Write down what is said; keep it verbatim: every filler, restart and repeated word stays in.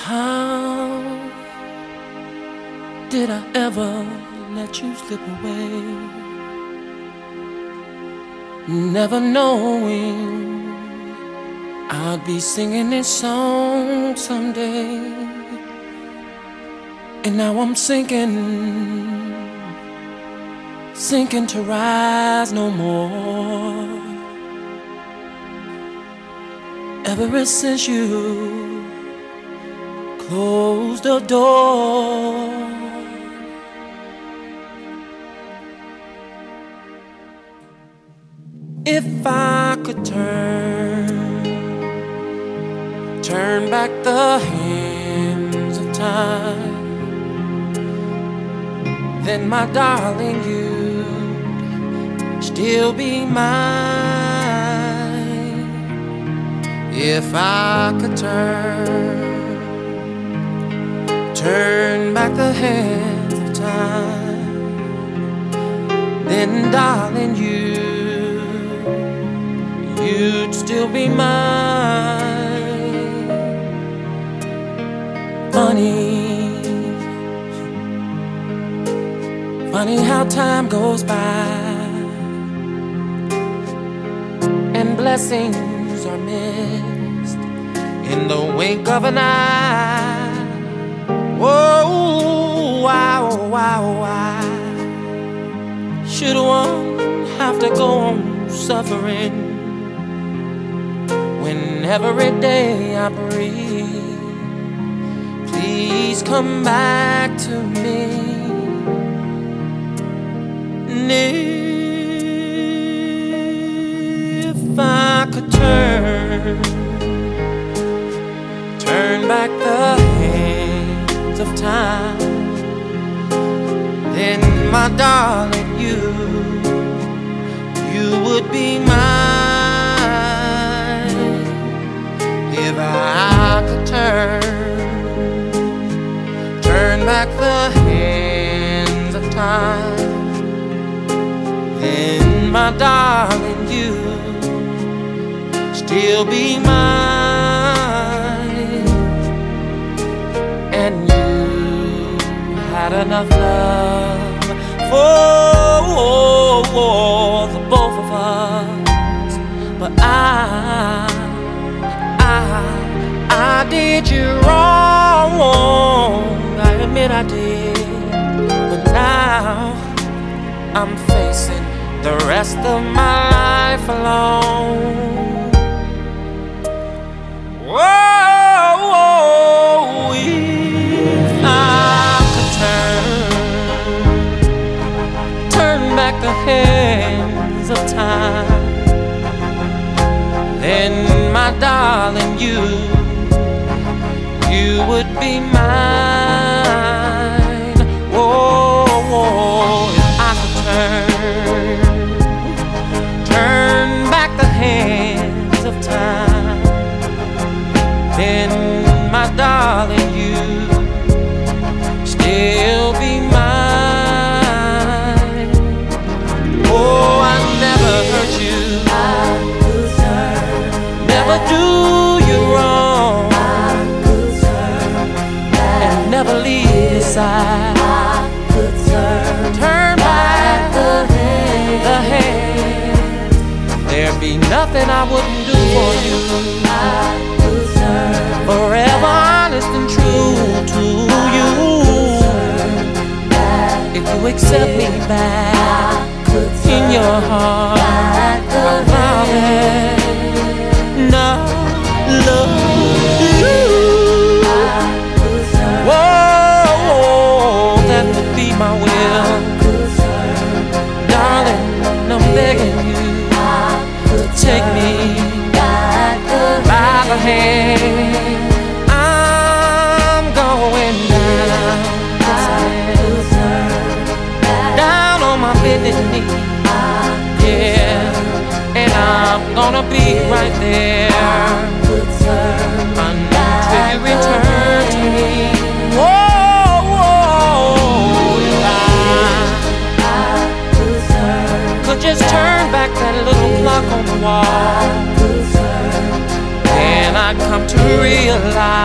How did I ever let you slip away? Never knowing I'd be singing this song someday. And now I'm sinking, sinking to rise no more. Ever since you closed the door, if I could turn, turn back the hands of time, then my darling, you'd still be mine. If I could turn, turn back the hands of time, then darling, you, you'd still be mine. Funny, funny how time goes by and blessings are missed in the wink of an eye. Whoa, wow, wow, why should one have to go on suffering when every day I breathe? Please come back to me. And if I could turn, turn back the hands of time, then my darling, you, you would be mine. If I could turn, turn back the hands of time, then my darling, you still be mine. And you had enough love for the both of us, but I, I, I did you wrong. I admit I did, but now I'm facing the rest of my life alone. Whoa, whoa, if I could turn, turn back the hands of time, then my darling, you, you would be mine. Whoa, whoa, if I could turn, turn back the hands of time, then my darling, you still be mine. Oh, I never hurt you, never do you wrong, and never leave your side. Turn back the hands, there'd be nothing I wouldn't do for you. Forever honest and true to you. If you accept me back in your heart, I promise not love you. Whoa, that would be my will. Darling, I'm begging you to take me by the hand. I'm going down, down on my bended knee, yeah, and I'm gonna be right there until you return to me. Whoa, whoa, if I could just turn back that little clock on the wall, and I'd come to realize